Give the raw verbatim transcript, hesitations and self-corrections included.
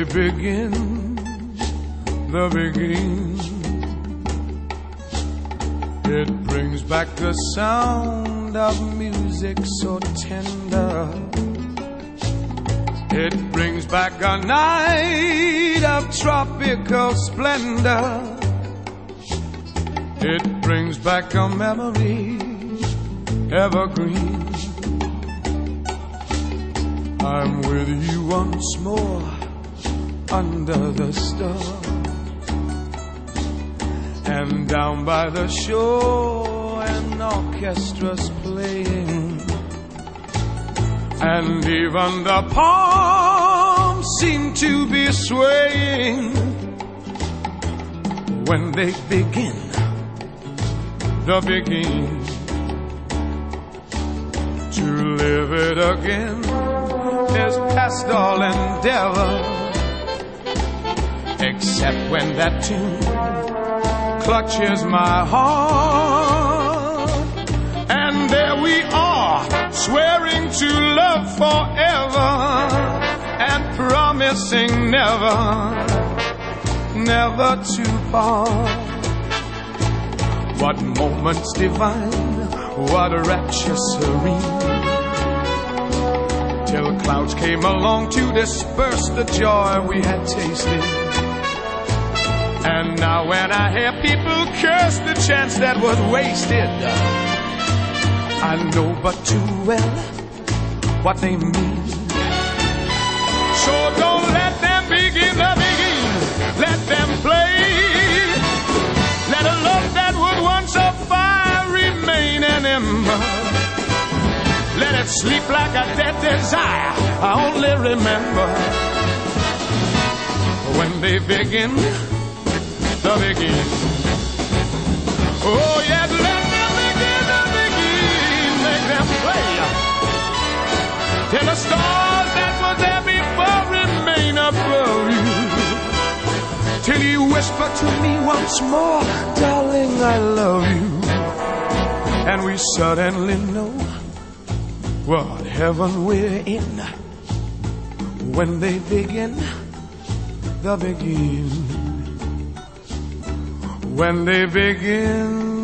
begin, the begin, it brings back the sound of music so tender. It brings back a night of tropical splendor. It brings back a memory evergreen. I'm with you once more under the stars, and down by the shore an orchestra's playing, and even the palms seem to be swaying when they begin, the begin, to live it again is past all endeavor, except when that tune clutches my heart, and there we are, swearing to love forever and promising never, never to part. What moments divine, what rapture serene, till clouds came along to disperse the joy we had tasted. And now when I hear people curse the chance that was wasted, I know but too well what they mean. So don't let them begin to begin, let them play. Let a love that was once a fire remain an ember. Let it sleep like a dead desire. I only remember when they begin, the begin. Oh yes, let them begin, the begin. Make them play till the stars that were there before remain above you, till you whisper to me once more, darling, I love you. And we suddenly know what heaven we're in when they begin, the begin, when they begin